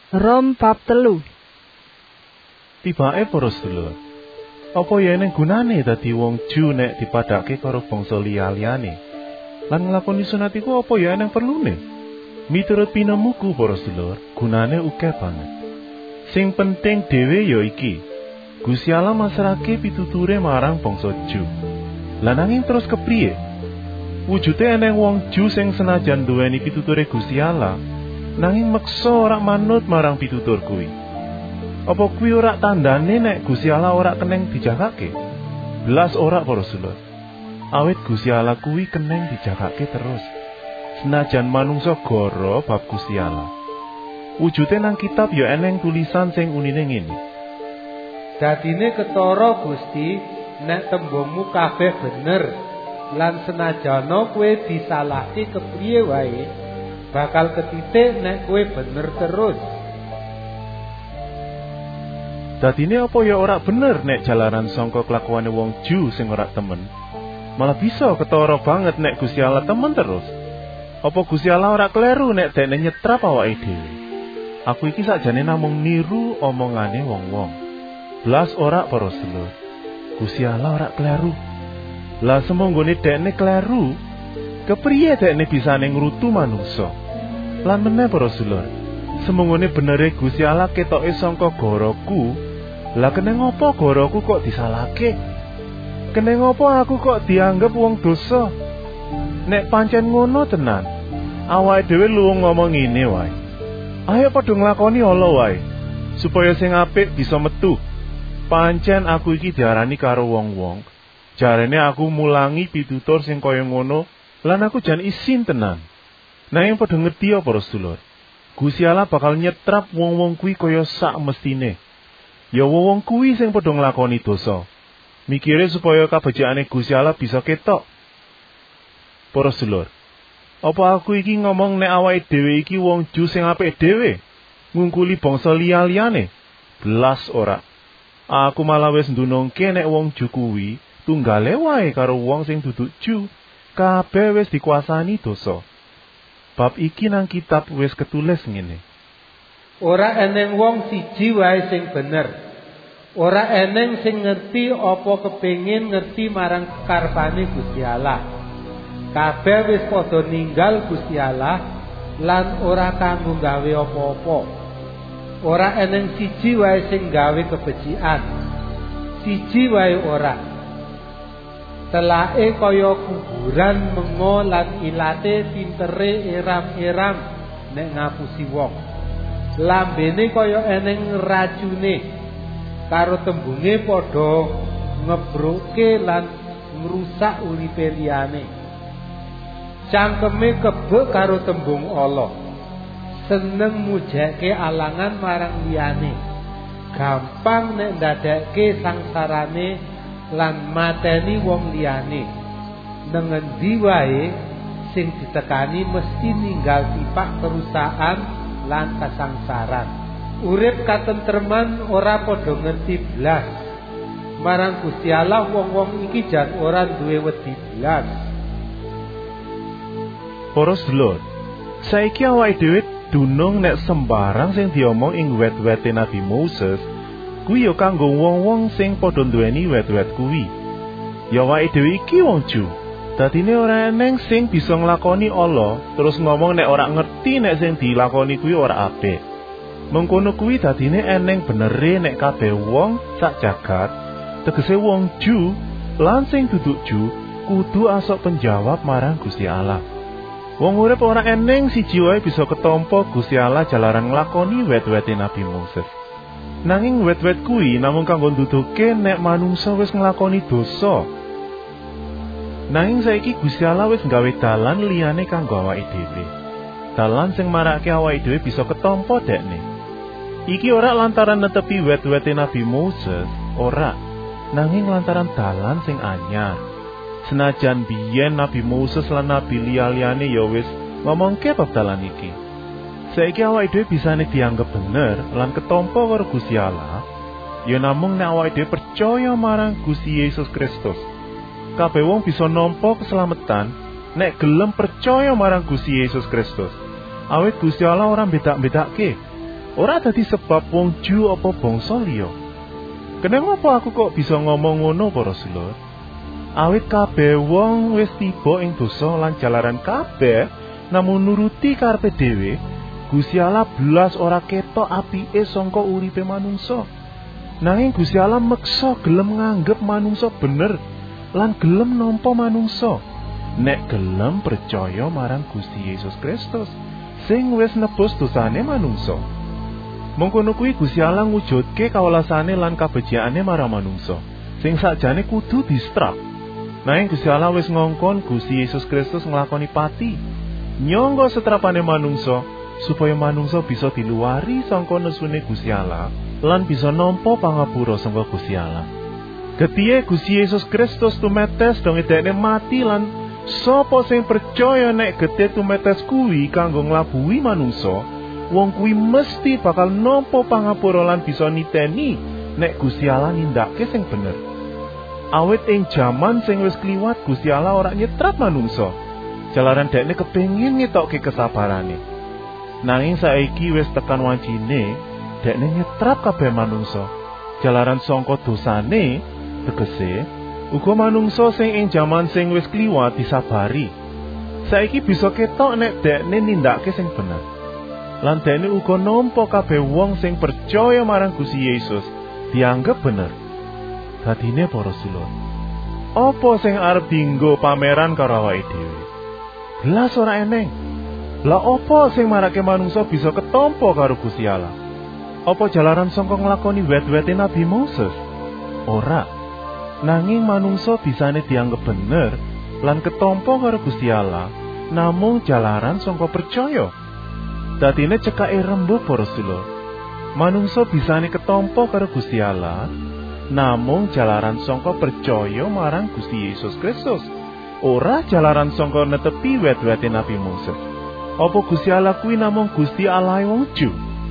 Rom bab 3. Tibake para sedulur. Apa ya eneng gunane dadi wong Ju nek dipadhake karo bangsa liya-liyane? Lan nglakoni sunat iku apa ya eneng perlune? Miturut pinemuku para sedulur, gunane akeh banget. Sing penting dhewe ya iki. Gusti Allah masrahke pituture marang bangsa Ju. Lah nanging terus kepriye? Wujude eneng wong Ju sing senajan duweni pituture Gusti Allah, nanging meksa ora manut marang pitutur kuwi. Apa kuwi ora tandane nek Gusti Allah ora keneng dijagake? Belas ora para sedulur. Awit Gusti Allah kuwi keneng dijagake terus. Senajan manungsa goro bab Gusti Allah. Wujude nang kitab ya eneng tulisan sing unine ngene. Dadine ketara Gusti nek tembungmu kabeh bener lan senajana kowe disalahke kepriye wae bakal ketitik nek kowe bener terus. Dadine apa ya ora bener nek jalaran sangka kelakuane wong Ju sing ora temen. Malah bisa ketara banget nek Gusti Allah temen terus. Apa Gusti Allah ora kleru nek dene nyetrap awake dhewe? Aku iki sakjane namung niru omongane wong-wong. Blas ora para sedulur. Gusti Allah ora kleru. Lah semonggone dene kleru, kepriye dene bisane ngrutu manungsa? Lan meneh para sedulur, semonggone benere Gusti Allah ketoke sangka goroku, lah keneng apa goroku kok disalahke? Keneng apa aku kok dianggep wong dosa? Nek pancen ngono tenan, awake dhewe luwung ngomong ngene wae. Ayo padha nglakoni ala wae, supaya sing apik bisa metu. Pancen aku iki diarani karo wong-wong, jarene aku mulangi pitutur sing kaya ngono, lan aku jan isin tenan. Nanging padha ngerti ya para sedulur, Gusti Allah bakal nyetrap wong-wong kuwi kaya sak mestine. Ya wong kuwi sing padha nglakoni dosa. Mikire supaya kabejane Gusti Allah bisa ketok. Para sedulur, apa aku iki ngomong nek awake dhewe iki wong Ju sing apik dhewe, ngungkuli bangsa liya-liyane? Belas ora. Aku malah wis ndunungke nek wong Ju kuwi tunggale wae karo wong sing dudu Ju. Kabeh wis dikuasani dosa. Bab iki nang kitab wis ketulis ngene. Ora eneng wong siji wae sing bener. Ora eneng sing ngerti apa kepengin ngerti marang karepane Gusti Allah. Kabeh wis padha ninggal Gusti Allah lan ora kanggo gawe apa-apa. Ora eneng siji wae sing gawe kebecikan. Siji wae ora. Telake kaya kuburan mengo lan ilate pintere eram-eram nek ngapusi wong. Lambene kaya eneng racune, karo tembunge padha ngebroke lan ngrusak uripe liyane. Cangkeme kebek karo tembung Allah. Seneng mujake alangan marang liyane. Gampang nek ndadekke sangsarane lan mateni wong liyane. Nang endi wae sing ditekani mesti ninggal tipak kerusakan lan kasangsaran. Urip katentreman ora padha ngerti blas. Marang Gusti Allah wong-wong iki jan ora duwe wedi blas. Para sedulur, saiki awake dhewe dunung nek sembarang sing diomong ing wet-wete Nabi Moses kuwi ya kanggo wong-wong sing padha nduweni wet-wet kuwi. Ya awake dhewe iki wong Ju. Dadine ora eneng sing bisa nglakoni ala terus ngomong nek ora ngerti nek sing dilakoni kuwi ora apik. Mengkono kuwi dadine eneng benere nek kabeh wong sak jagat, tegese wong Ju lan sing dudu Ju kudu asok penjawab marang Gusti Allah. Wong urip ora eneng siji wae bisa ketampa Gusti Allah jalaran nglakoni wet-wete Nabi Moses. Nanging wet-wet kuwi namung kanggo nduduhke nek manungsa wis nglakoni dosa. Nanging saiki Gusti Allah wis nggawe dalan liyane kanggo awake dhewe. Dalan sing marake awake dhewe bisa ketampa dekne. Iki ora lantaran netepi wet-wete Nabi Moses, ora. Nanging lantaran dalan sing anyar. Senajan biyen Nabi Moses lan nabi liya-liyane ya wis ngomongke bab dalan iki. Saiki awake dhewe bisane dianggep bener lan ketampa karo Gusti Allah, ya namung nek awake dhewe percaya marang Gusti Yesus Kristus. Kabeh wong bisa nampa keselamatan nek gelem percaya marang Gusti Yesus Kristus. Awit Gusti Allah ora bedak-bedake. ora dadi sebab wong Ju apa bangsa liya. Kenapa aku kok bisa ngomong ngono para sedulur? Awit kabeh wong wis tiba ing dosa lan jalaran kabeh namung nuruti karepe dhewe, Gusti Allah blas ora ketok apike sangka uripe manungsa. Nanging Gusti Allah meksa gelem nganggep manungsa bener lan gelem nampa manungsa nek gelem percaya marang Gusti Yesus Kristus sing wis nebus dosane manungsa. Mengkono kuwi Gusti Allah ngujudke kawelasane lan kabecikanane marang manungsa sing sakjane kudu distrap. Nanging Gusti Allah wis ngongkon Gusti Yesus Kristus nglakoni pati nyangga setrapane manungsa supaya manungsa bisa diluwari sangka nesune Gusti Allah lan bisa nampa pangapura sangka Gusti Allah. Getihe Gusti Yesus Kristus tumetes dong idene mati lan sapa sing percaya nek getih tumetes kuwi kanggo nglabuhi manungsa, wong kuwi mesti bakal nampa pangapura lan bisa niteni nek Gusti Allah nindakake sing bener. Awit ing jaman sing wis kliwat Gusti Allah ora nyetrap manungsa, jalaran dekne kepengin ngetokke kesabarane. Nanging saiki wis tekan wancine dekne nyetrap kabeh manungsa, jalaran sangka dosane, tegese uga manungsa sing ing jaman sing wis kliwat disabari. Saiki bisa ketok nek dekne nindakake sing bener. Lan dekne uga nampa kabeh wong sing percaya marang Gusti Yesus dianggep bener. Dadine para sedulur, apa sing arep dienggo pameran karo awake dhewe? Blas ora eneng. Lah apa sing marake manungsa bisa ketampa karo Gusti Allah? Apa jalaran sangka nglakoni wet-wete Nabi Moses? Ora. Nanging manungsa bisane dianggep bener lan ketampa karo Gusti Allah namung jalaran sangka percaya. Dadine cekake rembug para sedulur. Manungsa bisane ketampa karo Gusti Allah namung jalaran sangka percaya marang Gusti Yesus Kristus, ora jalaran sangka netepi wet-wete Nabi Moses. Apa Gusti Allah kuwi namung Gusti Allah wong Ju?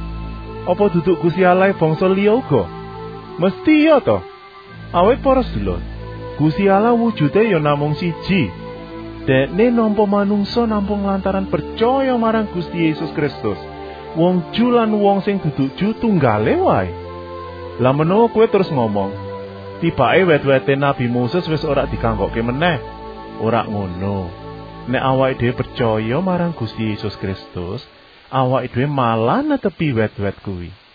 Apa duduk Gusti Allah bangsa liya uga? Mesti ya to. Awit para sedulur, Gusti Allah wujude ya namung siji. Dekne nampa manungsa namung lantaran percaya marang Gusti Yesus Kristus. Wong Ju lan wong sing duduk Ju tunggale wae. Lah menawa kowe terus ngomong, tibake wet-wete Nabi Moses wis ora dikanggokke meneh. Ora ngono. Nek awake dhewe percaya marang Gusti Yesus Kristus, awake dhewe malah netepi wet-wet kuwi.